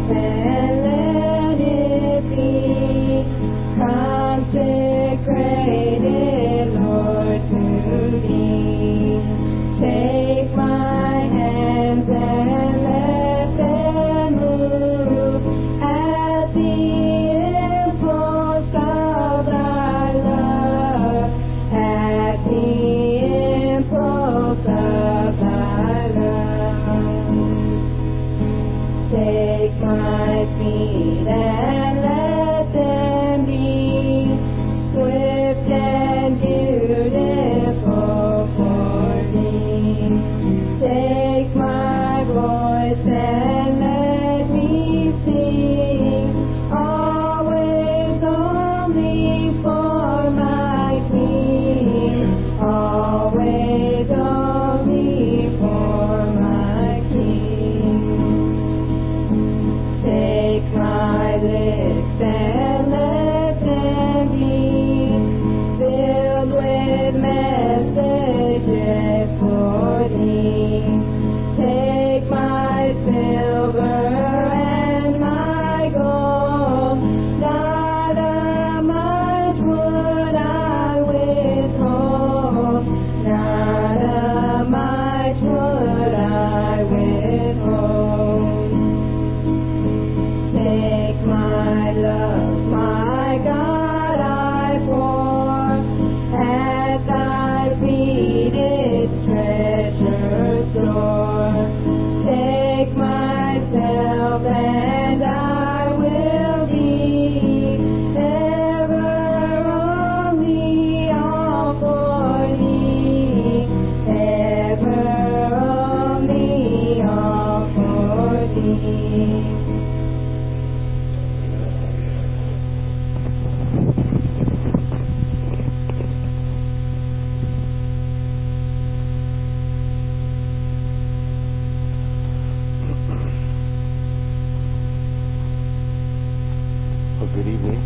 Good evening.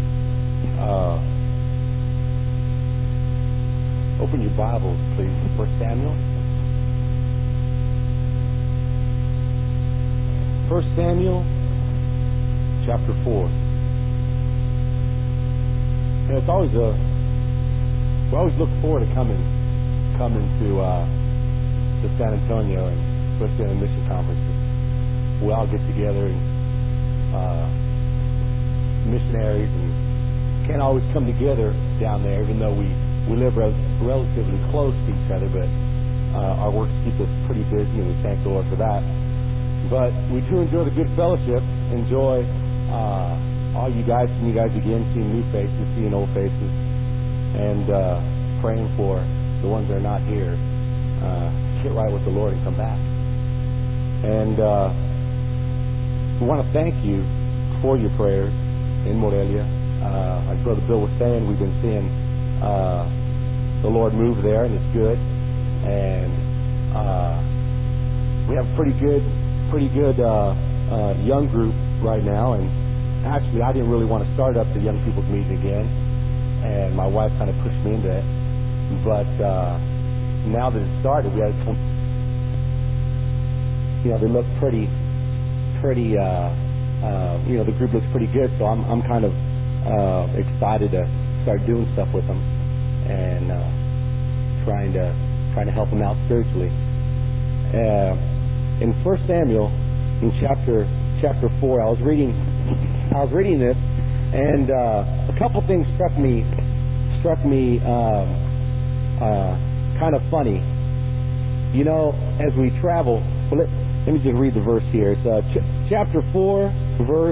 Open your Bibles, please, to 1 Samuel. 1 Samuel, chapter 4. And it's always we always look forward to coming to San Antonio, and especially in the mission conferences. We all get together and missionaries and can't always come together down there, even though we live relatively close to each other, but our works keep us pretty busy, and we thank the Lord for that. But we do enjoy the good fellowship, enjoy all you guys, seeing you guys again, seeing new faces, seeing old faces, and praying for the ones that are not here, get right with the Lord and come back. And we want to thank you for your prayers in Morelia. Like Brother Bill was saying, we've been seeing the Lord move there, and it's good. And we have a pretty good young group right now. And actually, I didn't really want to start up the young people's meeting again, and my wife kind of pushed me into it. But now that it started, we had they look pretty. The group looks pretty good, so I'm kind of excited to start doing stuff with them and trying to help them out spiritually. In 1 Samuel, in chapter 4, I was reading this, and a couple things struck me kind of funny. As we travel. Let me just read the verse here. It's chapter 4, verse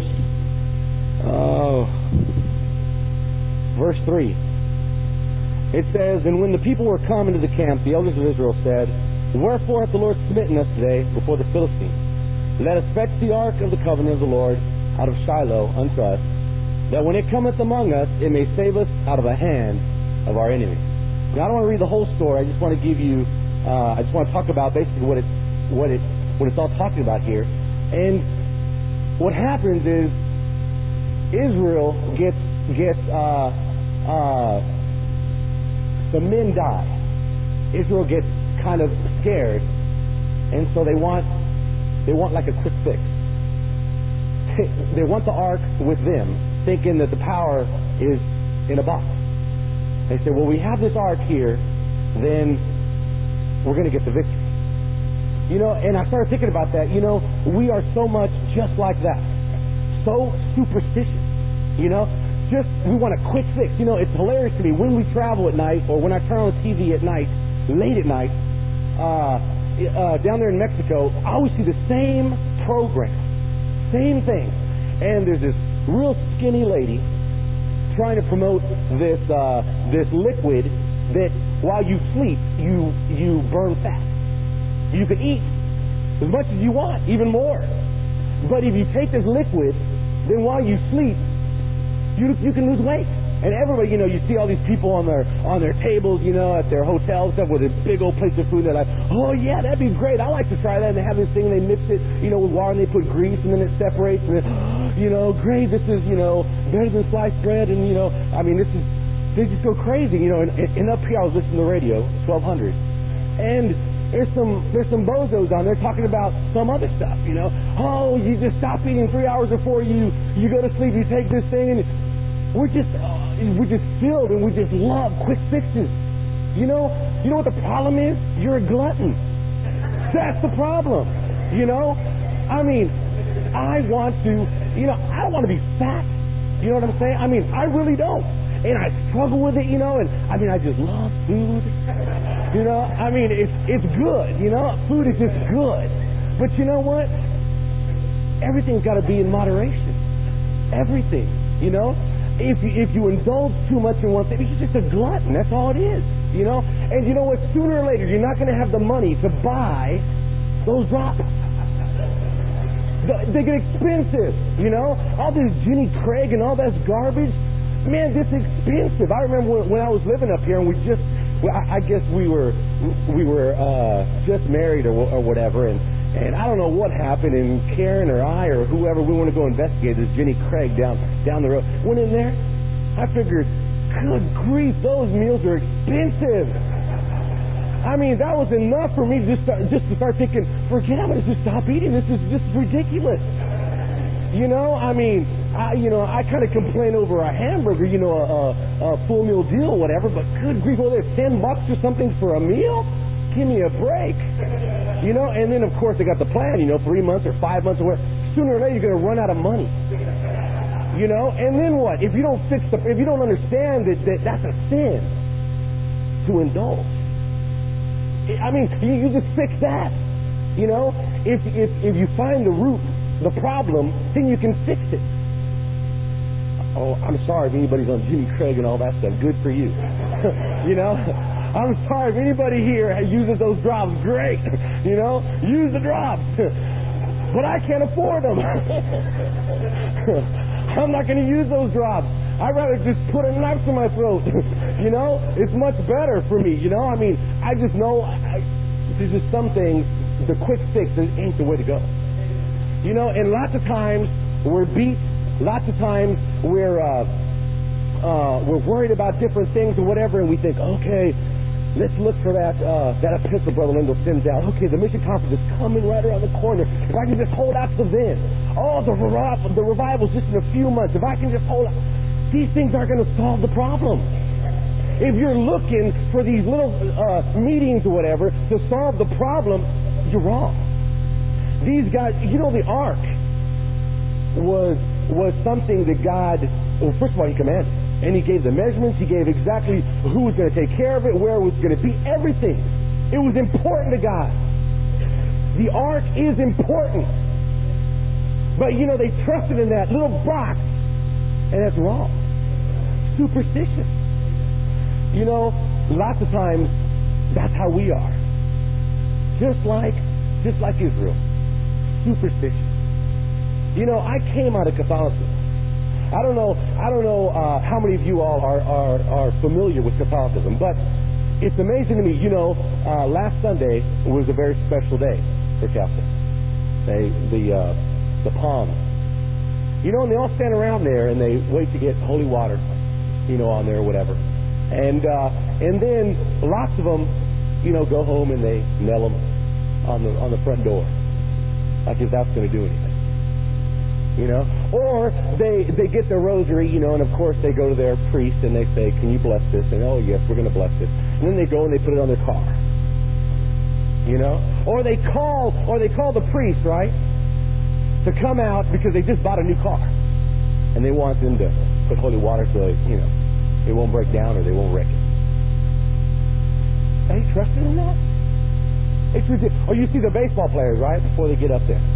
3. It says, "And when the people were come into the camp, the elders of Israel said, Wherefore hath the Lord smitten us today before the Philistines? Let us fetch the ark of the covenant of the Lord out of Shiloh unto us, that when it cometh among us, it may save us out of the hand of our enemies." Now, I don't want to read the whole story. I just want to give you. I just want to talk about basically what it's all talking about here. And what happens is Israel gets the men die. Israel gets kind of scared, and so they want like a quick fix. they want the ark with them, thinking that the power is in a box. They say, well, we have this ark here, then we're going to get the victory. And I started thinking about that. We are so much just like that. So superstitious. Just we want a quick fix. It's hilarious to me when we travel at night or when I turn on the TV at night, late at night, down there in Mexico, I always see the same program. Same thing. And there's this real skinny lady trying to promote this liquid that while you sleep, you burn fat. You can eat as much as you want, even more. But if you take this liquid, then while you sleep, you can lose weight. And everybody, you see all these people on their tables, at their hotels, stuff with a big old plate of food. They're like, oh yeah, that'd be great. I like to try that. And they have this thing, and they mix it, with water, and they put grease, and then it separates. And then, great. This is, better than sliced bread. And they just go crazy. And up here, I was listening to the radio, 1200, and there's some bozos on there talking about some other stuff. Oh, you just stop eating 3 hours before you go to sleep. You take this thing, and we're just filled, and we just love quick fixes. You know what the problem is? You're a glutton. That's the problem. I want to. I don't want to be fat. You know what I'm saying? I really don't. And I struggle with it, and I just love food. It's good. Food is just good. But you know what? Everything's got to be in moderation. Everything. If you indulge too much in one thing, you're just a glutton. That's all it is. And you know what? Sooner or later, you're not going to have the money to buy those drops. They get expensive. All this Jenny Craig and all that garbage. Man, this is expensive. I remember when I was living up here, and I guess we were just married or whatever, and I don't know what happened, and Karen or I or whoever, we want to go investigate this Jenny Craig down the road. Went in there, I figured, good grief, those meals are expensive. That was enough for me just to start thinking, forget, I'm going to just stop eating. This is just ridiculous. I kind of complain over a hamburger, a full meal deal or whatever, but good grief, there's $10 or something for a meal? Give me a break. And then of course they got the plan, 3 months or 5 months or whatever. Sooner or later you're going to run out of money. And then what? If you don't understand that that's a sin to indulge. You just fix that. If you find the root, the problem, then you can fix it. Oh, I'm sorry if anybody's on Jenny Craig and all that stuff. Good for you. I'm sorry if anybody here uses those drops. Great. Use the drops. But I can't afford them. I'm not going to use those drops. I'd rather just put a knife to my throat. It's much better for me. I just know there's just some things, the quick fix ain't the way to go. And lots of times we're beat. Lots of times we're worried about different things or whatever, and we think, okay, let's look for that epistle Brother Lindell sends out. Okay, the mission conference is coming right around the corner. If I can just hold out to then. Oh, the revival's just in a few months. If I can just hold out. These things aren't going to solve the problem. If you're looking for these little meetings or whatever to solve the problem, you're wrong. These guys, the ark was something that God, first of all, He commanded. And He gave the measurements. He gave exactly who was going to take care of it, where it was going to be, everything. It was important to God. The ark is important. But, they trusted in that little box. And that's wrong. Superstitious. Lots of times, that's how we are. Just like Israel. Superstitious. I came out of Catholicism. I don't know how many of you all are familiar with Catholicism, but it's amazing to me. Last Sunday was a very special day for Catholics. The Palms. And they all stand around there and they wait to get holy water, on there or whatever. And then lots of them, go home and they nail them on the front door, like if that's going to do anything. you know. Or they get their rosary, you know, and of course they go to their priest and they say, can you bless this? And, oh, yes, we're going to bless this. And then they go and they put it on their car, you know. Or they call the priest, right, to come out because they just bought a new car. And they want them to put holy water so, you know, it won't break down or they won't wreck it. Are you trusting in that? It's ridiculous. Or you see the baseball players, right, before they get up there.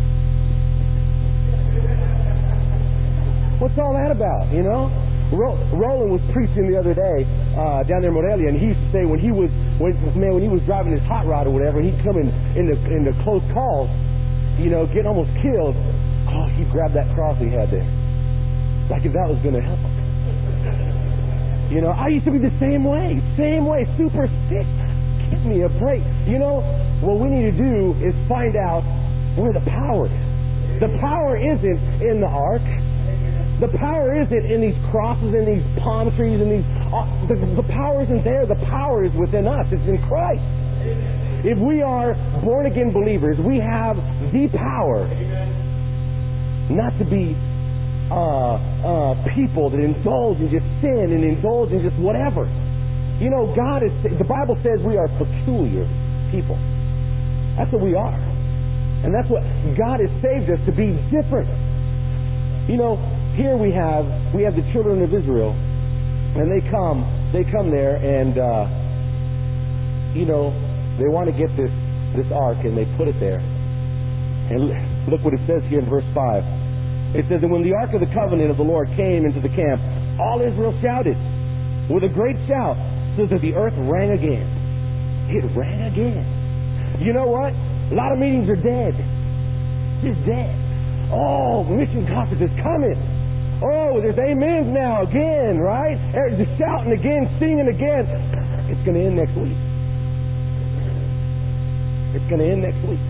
What's all that about, you know? Roland was preaching the other day down there in Morelia, and he used to say when he was driving his hot rod or whatever, and he'd come into close calls, you know, getting almost killed, he'd grab that cross he had there. Like if that was going to help him. You know, I used to be the same way, super sick. Give me a break. You know, what we need to do is find out where the power is. The power isn't in the ark. The power isn't in these crosses and these palm trees and these... the power isn't there. The power is within us. It's in Christ. If we are born-again believers, we have the power not to be people that indulge in just sin and indulge in just whatever. You know, the Bible says we are peculiar people. That's what we are. And that's what God has saved us to be different. You know, here we have the children of Israel, and they come there, and you know, they want to get this ark, and they put it there. And look what it says here in verse 5. It says, and when the ark of the covenant of the Lord came into the camp, all Israel shouted with a great shout, so that the earth rang again. It rang again. You know what? A lot of meetings are dead. Just dead. Oh, mission conference is coming. Oh, there's amens now again, right? Just shouting again, singing again. It's going to end next week. It's going to end next week.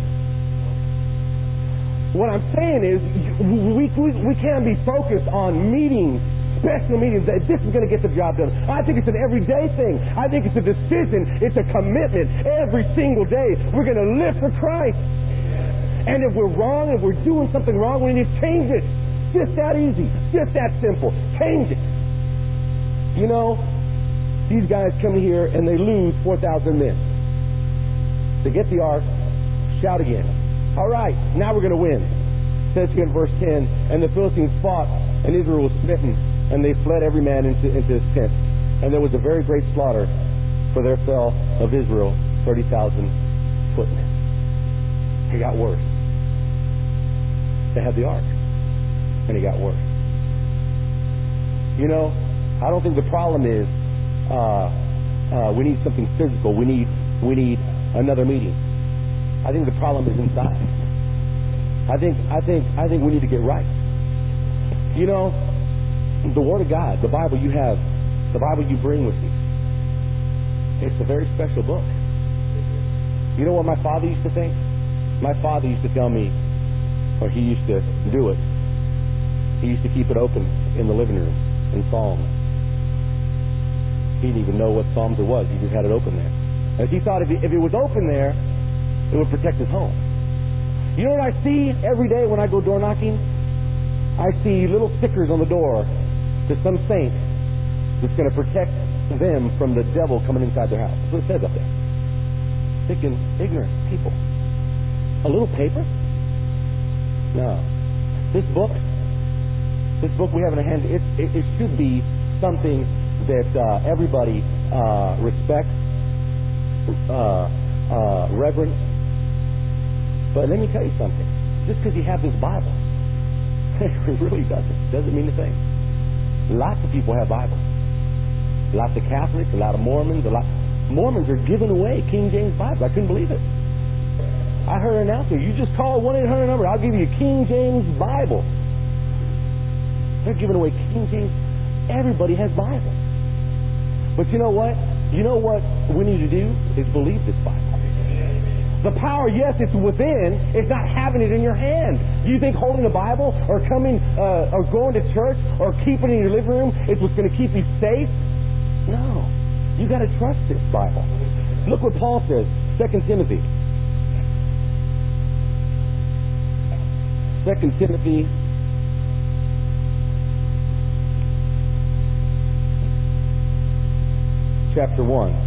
What I'm saying is, we can't be focused on meetings, special meetings, that this is going to get the job done. I think it's an everyday thing. I think it's a decision. It's a commitment. Every single day, we're going to live for Christ. And if we're wrong, if we're doing something wrong, we need to change it. Just that easy. Just that simple. Change it. You know, these guys come here and they lose 4,000 men. They get the ark, shout again. All right, now we're going to win. It says here in verse 10, and the Philistines fought, and Israel was smitten, and they fled every man into his tent. And there was a very great slaughter, for there fell of Israel 30,000 footmen. It got worse. They had the ark, and it got worse. You know, I don't think the problem is we need something physical. We need another meeting. I think the problem is inside. I think we need to get right. You know, the Word of God, the Bible you have, the Bible you bring with you, it's a very special book. You know what my father used to think? My father used to tell me, or he used to do it, he used to keep it open in the living room in Psalms. He didn't even know what Psalms it was. He just had it open there. As he thought if it was open there, it would protect his home. You know what I see every day when I go door knocking? I see little stickers on the door to some saint that's going to protect them from the devil coming inside their house. That's what it says up there. Thinking ignorant people. A little paper? No. This book we have in our hand, it should be something that everybody respects, reverence. But let me tell you something. Just because you have this Bible, it really doesn't mean a thing. Lots of people have Bibles. Lots of Catholics, a lot of Mormons. Mormons are giving away King James Bibles. I couldn't believe it. I heard an announcer, you just call 1-800 number, I'll give you a King James Bible. They're giving away King James. Everybody has Bibles. But you know what? You know what we need to do is believe this Bible. The power, yes, it's within. It's not having it in your hand. Do you think holding the Bible or coming or going to church or keeping it in your living room is what's going to keep you safe? No. You got to trust this Bible. Look what Paul says, 2 Timothy. 2 Timothy chapter 1.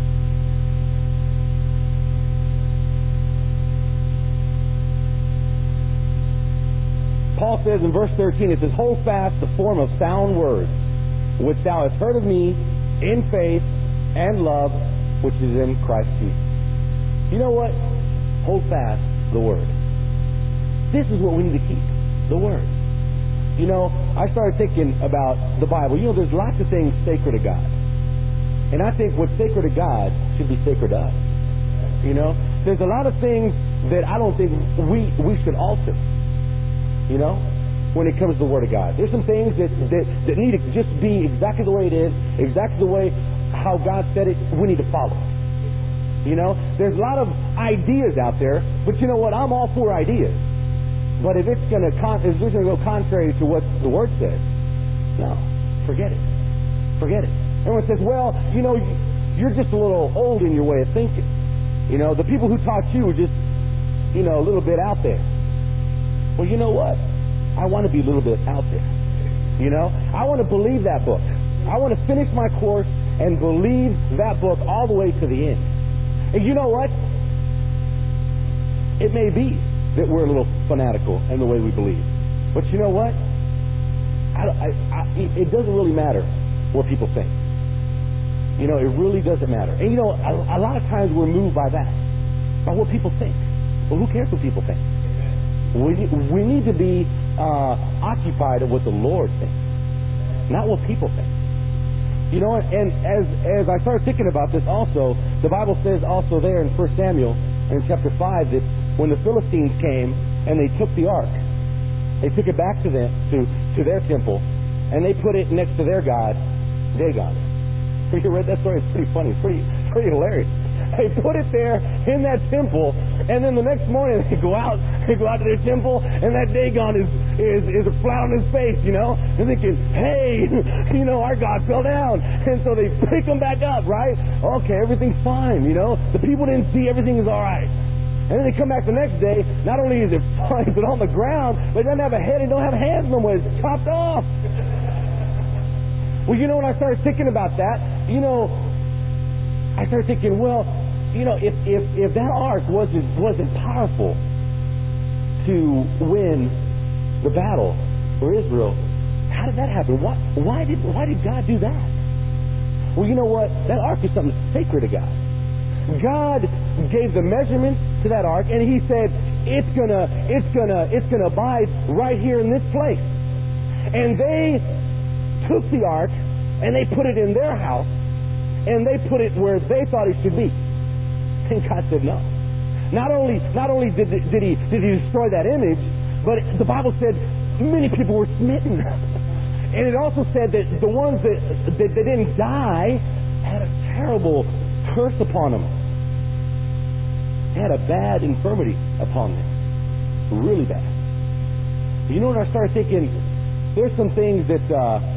Paul says in verse 13, it says, hold fast the form of sound words, which thou hast heard of me in faith and love, which is in Christ Jesus. You know what? Hold fast the Word. This is what we need to keep, the Word. You know, I started thinking about the Bible. You know, there's lots of things sacred to God. And I think what's sacred to God should be sacred to us. You know, there's a lot of things that I don't think we should alter. You know, when it comes to the Word of God. There's some things that need to just be exactly the way it is, exactly the way how God said it, we need to follow it. You know, there's a lot of ideas out there, but you know what? I'm all for ideas. But if it's going to go contrary to what the Word says, no, forget it. Forget it. Everyone says, well, you know, you're just a little old in your way of thinking. You know, the people who taught you were just, you know, a little bit out there. Well, you know what? I want to be a little bit out there. You know? I want to believe that book. I want to finish my course and believe that book all the way to the end. And you know what? It may be that we're a little fanatical in the way we believe. But you know what? It doesn't really matter what people think. You know, it really doesn't matter. And you know, a lot of times we're moved by that. By what people think. Well, who cares what people think? We need to be occupied with what the Lord thinks, not what people think. You know, and as I started thinking about this also, the Bible says also there in 1 Samuel in chapter 5 that when the Philistines came and they took the ark, they took it back to them to their temple, and they put it next to their god, Dagon. Have you read that story? It's pretty funny. It's pretty hilarious. They put it there in that temple, and then the next morning they go out to their temple, and that Dagon is flat on his face, you know, and thinking, hey, you know, our God fell down, and so they pick him back up, right? Okay, everything's fine, you know. The people didn't see everything is all right. And then they come back the next day. Not only is it fine, but on the ground, but it doesn't have a head, it don't have hands no more. It's chopped off. Well, you know, when I started thinking about that, you know, I started thinking, well, you know, if that ark wasn't powerful to win the battle for Israel, how did that happen? Why did God do that? Well, you know what? That ark is something sacred to God. God gave the measurements to that ark, and He said it's gonna abide right here in this place. And they took the ark and they put it in their house, and they put it where they thought it should be. And God said no. Not only did he destroy that image, but the Bible said many people were smitten. And it also said that the ones that didn't die had a terrible curse upon them. They had a bad infirmity upon them. Really bad. You know, when I started thinking, there's some things that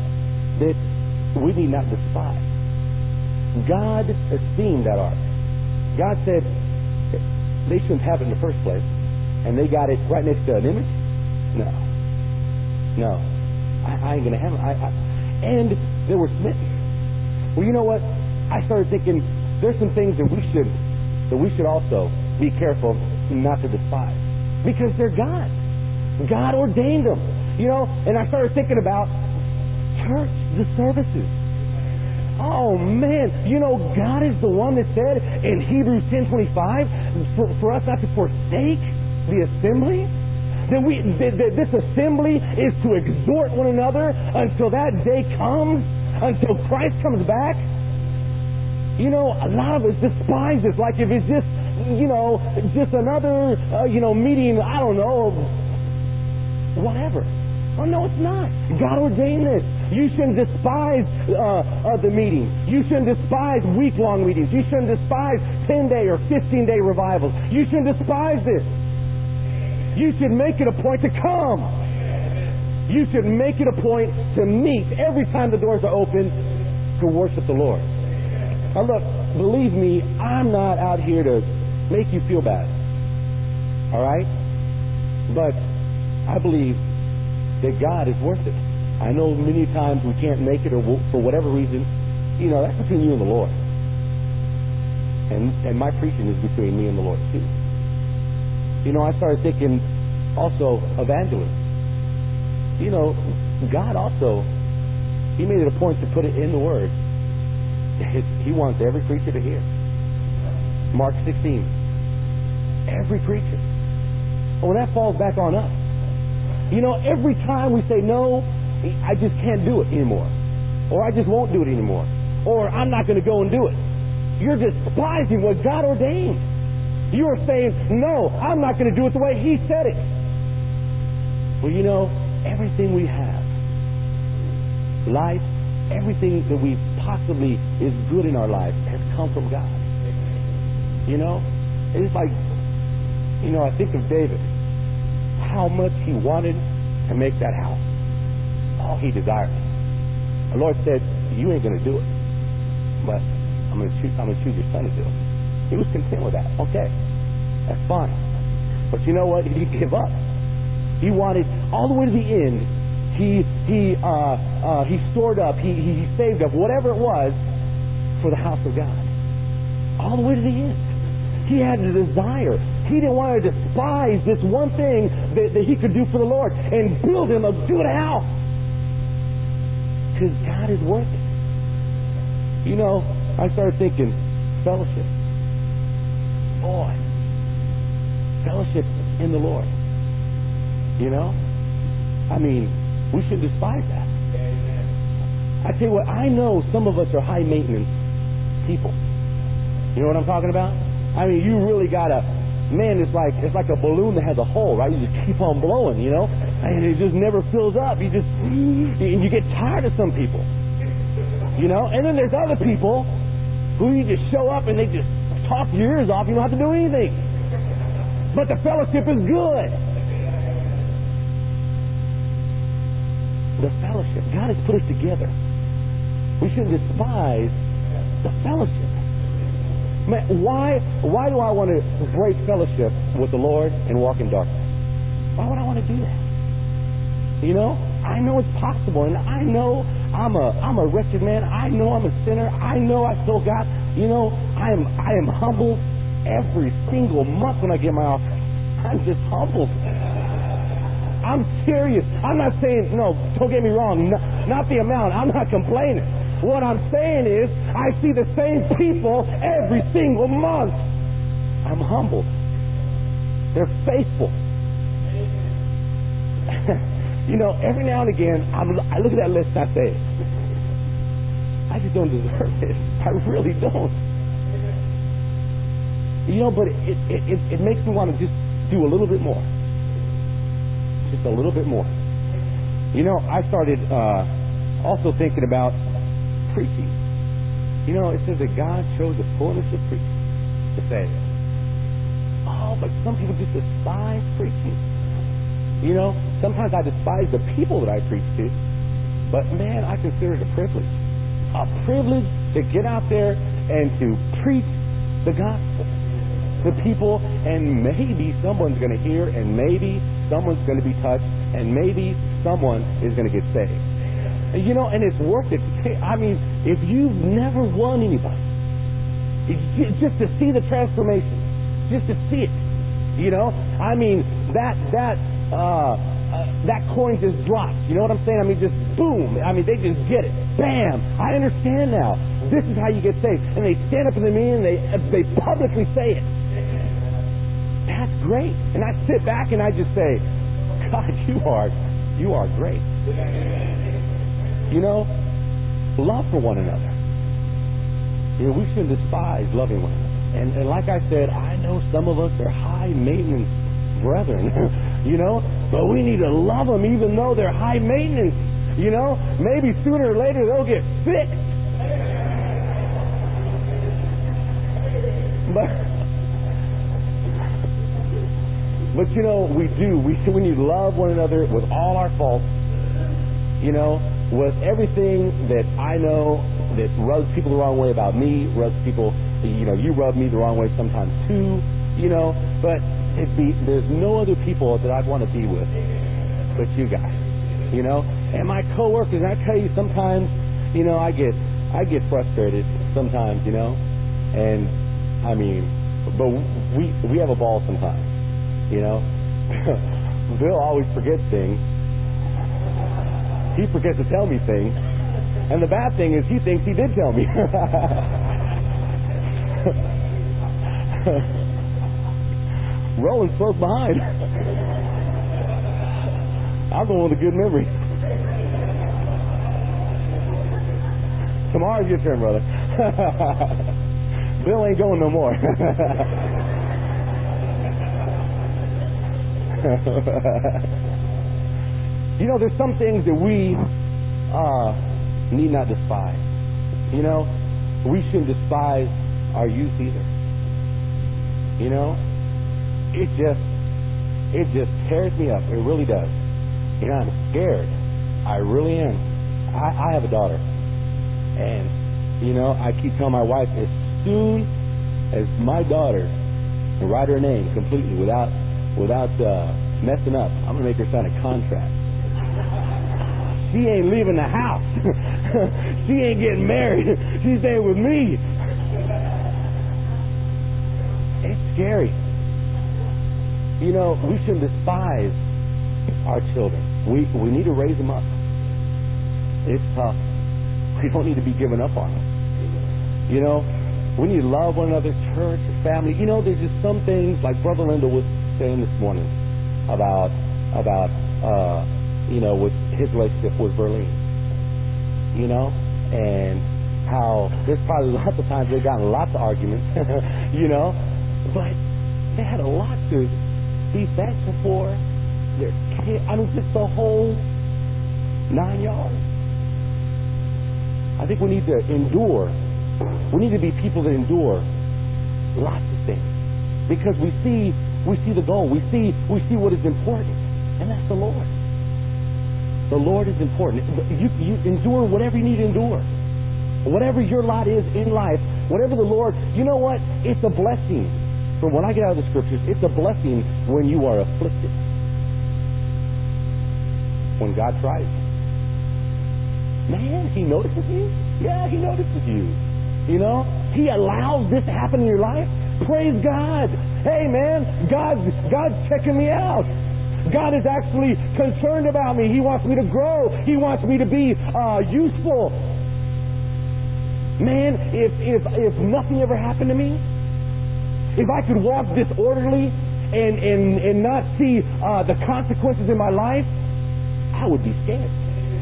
we need not despise. God esteemed that ark. God said they shouldn't have it in the first place, and they got it right next to an image. No, I ain't gonna have it. And they were smitten. Well, you know what? I started thinking there's some things that we should also be careful not to despise, because they're God. God ordained them. You know, and I started thinking about church, the services. Oh man, you know, God is the one that said in Hebrews 10:25 for us not to forsake the assembly. That this assembly is to exhort one another until that day comes, until Christ comes back. You know, a lot of us despise this, like if it's just, you know, just another, meeting, I don't know, whatever. Oh, no, it's not. God ordained this. You shouldn't despise the meetings. You shouldn't despise week-long meetings. You shouldn't despise 10-day or 15-day revivals. You shouldn't despise this. You should make it a point to come. You should make it a point to meet every time the doors are open to worship the Lord. Now look, believe me, I'm not out here to make you feel bad. All right? But I believe that God is worth it. I know many times we can't make it, or for whatever reason, you know, that's between you and the Lord. And my preaching is between me and the Lord too. You know, I started thinking also evangelism. You know, God also, He made it a point to put it in the Word. He wants every preacher to hear. Mark 16. Every preacher. Well, that falls back on us. You know, every time we say, no, I just can't do it anymore. Or I just won't do it anymore. Or I'm not going to go and do it. You're despising what God ordained. You are saying, no, I'm not going to do it the way He said it. Well, you know, everything we have, life, everything that we possibly is good in our life has come from God. You know, it's like, you know, I think of David, how much he wanted to make that house. Oh, he desired it. The Lord said, you ain't going to do it, but I'm going to choose your son to do it. He was content with that. Okay, that's fine. But you know what? He didn't give up. He wanted all the way to the end. He stored up. He saved up whatever it was for the house of God. All the way to the end. He had a desire. He didn't want to despise this one thing that he could do for the Lord and build him a good house. Because God is worth it. You know, I started thinking, fellowship. Boy, fellowship in the Lord. You know? I mean, we should despise that. I tell you what, I know some of us are high maintenance people. You know what I'm talking about? I mean, you really gotta, man, it's like a balloon that has a hole, right? You just keep on blowing, you know? And it just never fills up. You get tired of some people. You know? And then there's other people who you just show up and they just talk your ears off. You don't have to do anything. But the fellowship is good. The fellowship. God has put us together. We shouldn't despise the fellowship. Man, why do I want to break fellowship with the Lord and walk in darkness? Why would I want to do that? You know, I know it's possible, and I know I'm a wretched man. I know I'm a sinner. I know I still got. You know, I am humbled every single month when I get my offering. I'm just humbled. I'm serious. I'm not saying, no, don't get me wrong, not the amount. I'm not complaining. What I'm saying is, I see the same people every single month. I'm humbled. They're faithful. You know, every now and again, I look at that list and I say, I just don't deserve it. I really don't. You know, but it makes me want to just do a little bit more. Just a little bit more. You know, I started also thinking about preaching. You know, it says that God chose the fullness of preaching to save. Oh, but some people just despise preaching. You know, sometimes I despise the people that I preach to, but man, I consider it a privilege. A privilege to get out there and to preach the gospel to people, and maybe someone's going to hear, and maybe someone's going to be touched, and maybe someone is going to get saved. You know, and it's worth it. I mean, if you've never won anybody, just to see the transformation, just to see it, you know, I mean, that coin just drops. You know what I'm saying? I mean, just boom. I mean, they just get it. Bam. I understand now. This is how you get saved. And they stand up in the meeting and they publicly say it. That's great. And I sit back and I just say, God, you are great. You know, love for one another. You know, we shouldn't despise loving one another. And like I said, I know some of us are high maintenance brethren, you know, but we need to love them even though they're high maintenance. You know, maybe sooner or later they'll get sick. But you know, we need to love one another with all our faults, you know, with everything that I know that rubs people the wrong way about me, rubs people, you know, you rub me the wrong way sometimes too, you know, but there's no other people that I'd want to be with but you guys, you know. And my coworkers, I tell you, sometimes, you know, I get frustrated sometimes, you know, and I mean, but we have a ball sometimes, you know. Bill always forgets things. He forgets to tell me things, and the bad thing is he thinks he did tell me. Roland's close behind. I'm going with a good memory. Tomorrow's your turn, brother. Bill ain't going no more. You know, there's some things that we need not despise. You know, we shouldn't despise our youth either. You know, it just tears me up. It really does. You know, I'm scared. I really am. I have a daughter, and you know, I keep telling my wife, as soon as my daughter can write her name completely without messing up, I'm gonna make her sign a contract. She ain't leaving the house. She ain't getting married. She's staying with me. It's scary. You know, we shouldn't despise our children. We need to raise them up. It's tough. We don't need to be giving up on them. You know, we need to love one another, church, family. You know, there's just some things, like Brother Linda was saying this morning about you know, with his relationship with Berlin. You know, and how there's probably lots of times they've gotten lots of arguments, you know, but they had a lot to be thankful for. Their kid, I mean, just the whole 9 yards. I think we need to endure. We need to be people that endure lots of things, because we see the goal. We see what is important, and that's the Lord. The Lord is important. You endure whatever you need to endure. Whatever your lot is in life, whatever the Lord, you know what? It's a blessing. From what I get out of the scriptures, it's a blessing when you are afflicted. When God tries you. Man, He notices you? Yeah, He notices you. You know? He allows this to happen in your life. Praise God. Hey, man, God's checking me out. God is actually concerned about me. He wants me to grow. He wants me to be useful. Man, if nothing ever happened to me, if I could walk disorderly and not see the consequences in my life, I would be scared.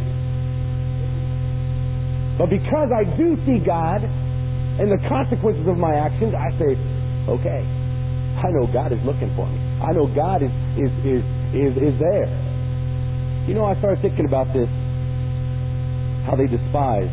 But because I do see God and the consequences of my actions, I say, okay, I know God is looking for me. I know God is there. You know, I started thinking about this, how they despise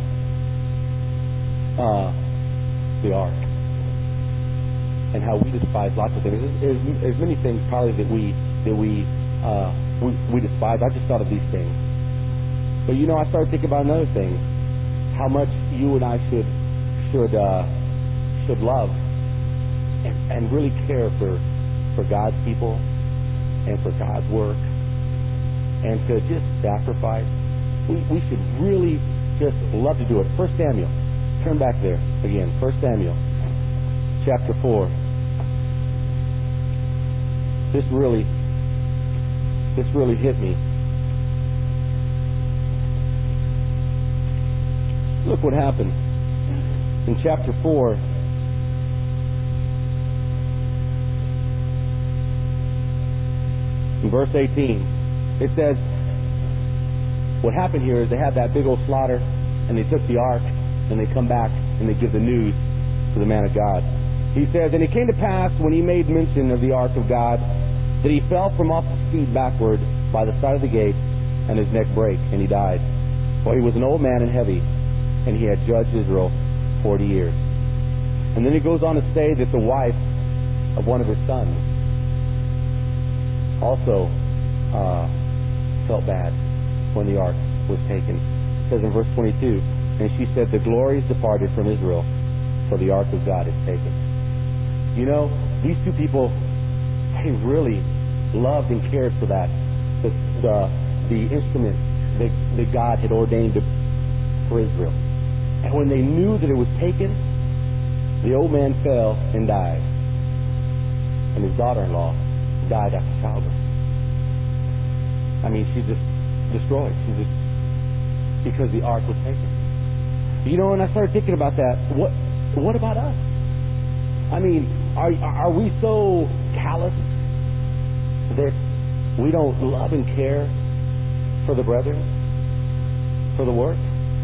the ark, and how we despise lots of things. There's many things probably that we despise. I just thought of these things, but you know, I started thinking about another thing: how much you and I should love and really care for God's people and for God's work, and to just sacrifice. We should really just love to do it. 1 Samuel. Turn back there again. 1 Samuel chapter 4. This really hit me. Look what happened in chapter 4. In verse 18, it says, what happened here is they had that big old slaughter, and they took the ark, and they come back, and they give the news to the man of God. He says, and it came to pass, when he made mention of the ark of God, that he fell from off the seat backward by the side of the gate, and his neck brake, and he died. For he was an old man and heavy, and he had judged Israel 40 years. And then he goes on to say that the wife of one of his sons also felt bad when the ark was taken. It says in verse 22, and she said, the glory is departed from Israel, for the ark of God is taken. You know, these two people, they really loved and cared for that, the instrument that God had ordained for Israel. And when they knew that it was taken, The old man fell and died, and his daughter-in-law died after childbirth. I mean, she's just destroyed. She's just, because the ark was taken. You know, and I started thinking about that. What about us? I mean, are we so callous that we don't love and care for the brethren, for the work?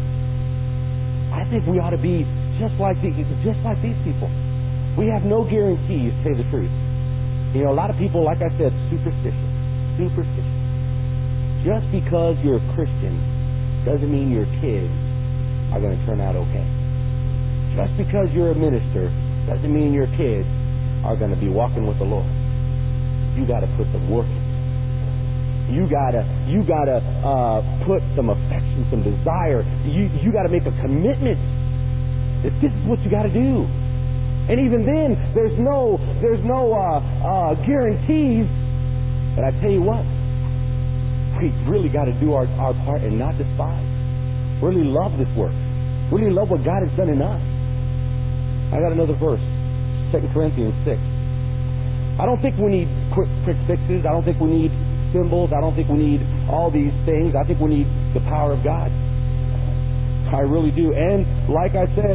I think we ought to be just like these people. We have no guarantees, to tell you the truth. You know, a lot of people, like I said, superstitious. Just because you're a Christian doesn't mean your kids are going to turn out okay. Just because you're a minister doesn't mean your kids are going to be walking with the Lord. You got to put some work in. You gotta put some affection, some desire. You got to make a commitment that this is what you got to do. And even then, there's no guarantees. But I tell you what, we really got to do our part and not despise. Really love this work. Really love what God has done in us. I got another verse, 2 Corinthians 6. I don't think we need quick fixes. I don't think we need symbols. I don't think we need all these things. I think we need the power of God. I really do. And like I said,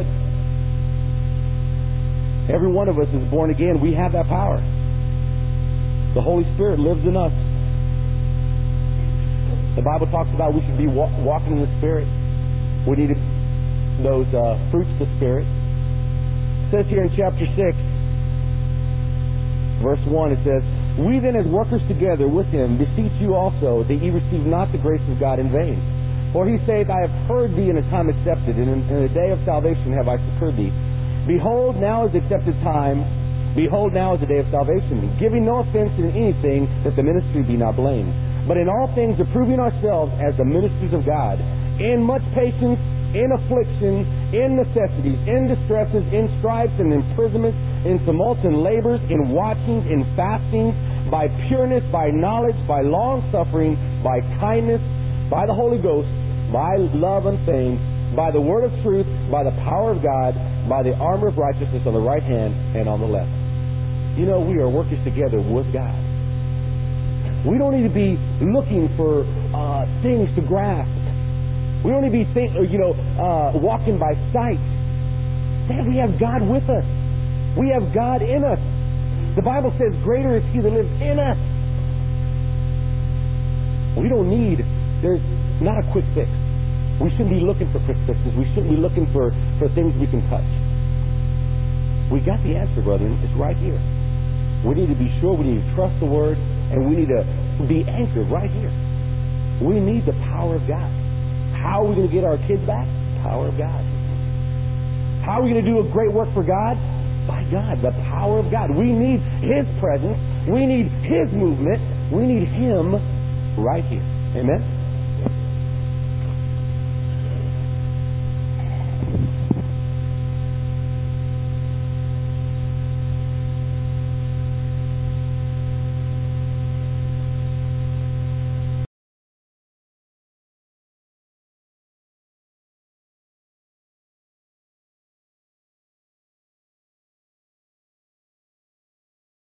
every one of us is born again. We have that power. The Holy Spirit lives in us. The Bible talks about we should be walking in the Spirit. We need those fruits of the Spirit. It says here in chapter 6, verse 1, it says, "We then as workers together with him beseech you also that ye receive not the grace of God in vain. For he saith, I have heard thee in a time accepted, and in a day of salvation have I succored thee. Behold, now is the accepted time. Behold, now is the day of salvation, giving no offense in anything, that the ministry be not blamed. But in all things approving ourselves as the ministers of God, in much patience, in affliction, in necessities, in distresses, in stripes, and imprisonments, in tumults and labors, in watchings, in fastings, by pureness, by knowledge, by long suffering, by kindness, by the Holy Ghost, by love unfeigned, by the word of truth, by the power of God, by the armor of righteousness on the right hand and on the left." You know, we are workers together with God. We don't need to be looking for things to grasp. We don't need to be walking by sight. Man, we have God with us. We have God in us. The Bible says, "Greater is He that lives in us." We don't need. There's not a quick fix. We shouldn't be looking for quick fixes. We shouldn't be looking for things we can touch. We got the answer, brethren. It's right here. We need to be sure. We need to trust the Word, and we need to be anchored right here. We need the power of God. How are we going to get our kids back? Power of God. How are we going to do a great work for God? By God, the power of God. We need His presence. We need His movement. We need Him right here. Amen?